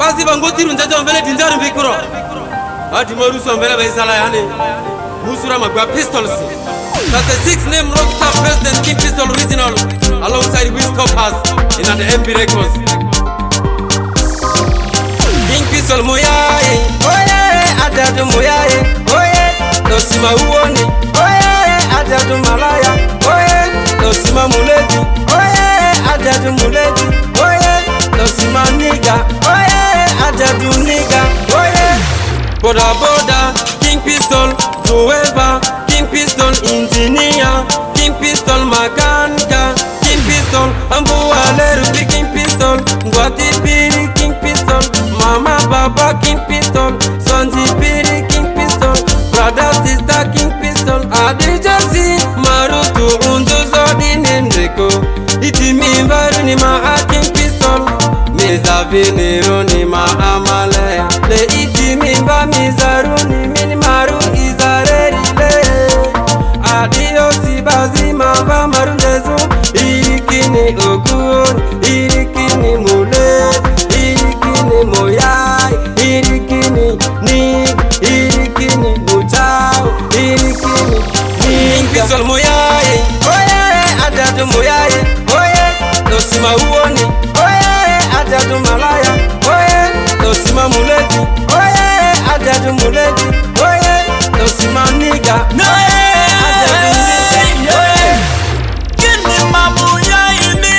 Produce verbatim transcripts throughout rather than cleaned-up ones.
basi bangoti runjajo mbele dinjaru bikuro ati moruso mbele baisala yani musura magwa pistols. That's the sixth name rockstar president King Pistol original alongside Wiz Coppers in the M P Records. King Pistol moyaye oye adadu moyaye oye dosima uoni oye adadu malaya oye dosima muledi oye adadu muledi oye dosima niga oye adadu niga oye boda boda King Pistol forever King Pistol engineer King Pistol makanika King Pistol ambualeru King Pistol ngwati piri King Pistol mama baba King Pistol sonji piri King Pistol brother sister King Pistol adijasi marutu unduzo dinendeko itimi mbaru ni maa King Pistol mizaviniro ni maamale le itimi mba mizaruni mini maru izareri le adiosi bazima mba marundezu irikini ogun irikini mule irikini moyai irikini nig irikini mutao irikini ning Pistol moyai oye adadu moyai oye dosima uoni oye adadu malaya oye dosima muledi oye adadu muledi oye dosima niga oye adadu niga oye Gini mamu ya ini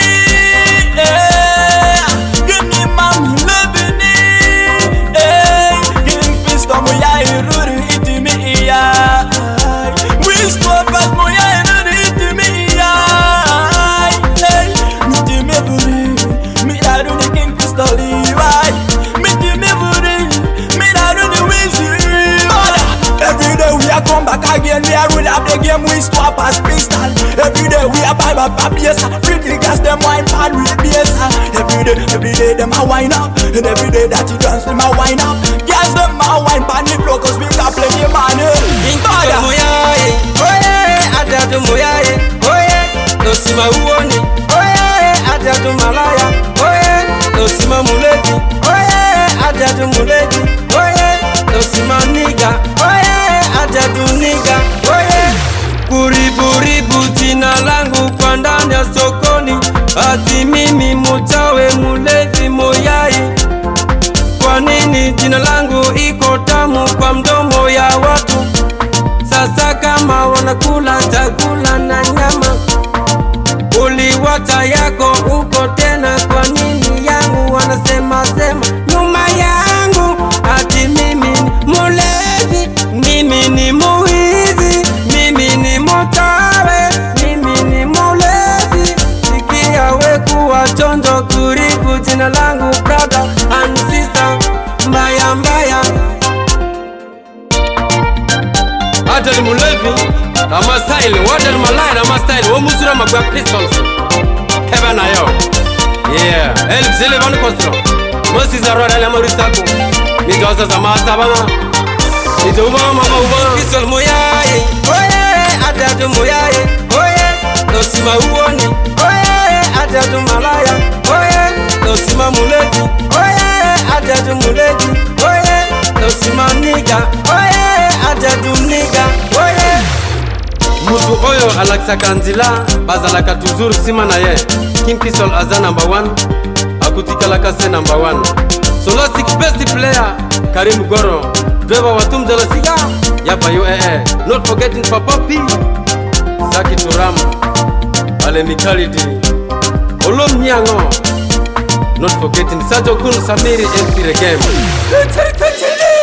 eh Gini mamu lebini eh King Pistol mu ya iruri itimi iya Wiz Coppers mu ya iruri itimi iya eh Mitimi buri miraru ni King Pistol iwai Mitimi buri miraru ni Wiz. Every day we are come back again, we are rule up the game, we stop as pistol. Every day we are buy my babies, pretty gas them wine pan with bass. Every day, every day them a wine up, and every day that you dance them a wine up. Gas them a wine pan the flow, cause we got plenty money. King Pistol moyaye oye adadu moyaye oye dosima uoni oye adadu malaya oye dosima muledi oye adadu muledi oye dosima niga oye adadu niga oye kuriburibu jina langu kwa ndani ya sokoni ati mimi mutawe mulezi moyai. Kwa nini jina langu iko tamu kwa mdomo ya watu? Sasa kama wanakula chakula na nyama uliwacha yako uko tena, kwa nini yangu wanasema sema nyuma yangu ati mimi ni mulezi, mimi ni muizi, mimi ni mutawe, mimi ni mulezi. Sikia we kuwa chonjo kuribu jina langu brother and sister mbaya mbaya. Adel mulevi ama style wadel malaya ama style wo musura magwa pistols keba na yo yeah elf zile banu kostro mosi za roda la maristako ni doza za masta bana ni doba mama uba pistol moyaye oye adadu moyaye oye dosima uoni oye adadu malaya oye dosima muledi oye adadu muledi oye dosima niga oye adadu niga oye mutu oyo alaksa kanzila bazalaka tuzuru sima na ye. King Pistol aza number one akutikalaka se number one solo six best player Karim Goro driver watum jala siga yapa U A A not forgetting Papa P Zaki Turam ale Mikalidi Olom Nyango not forgetting Sajo Kun Samiri M C Regem.